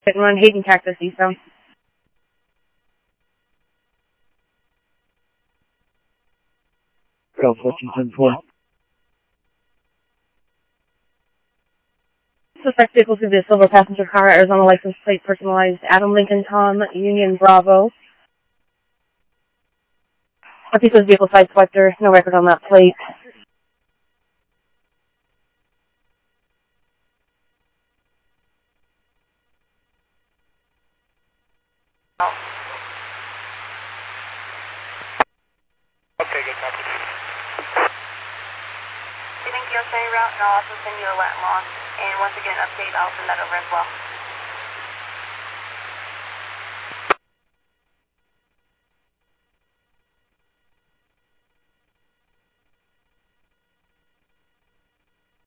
Hit and run Hayden Cactus eastbound. Go, 1474. Suspect vehicle to be a silver passenger car, Arizona license plate personalized, Adam Lincoln Tom, Union Bravo. A piece of vehicle side selector, no record on that plate. Okay, good copy. Thank you, I'll send you route and I'll also send you a lat log. And once I get an update, I'll send that over as well.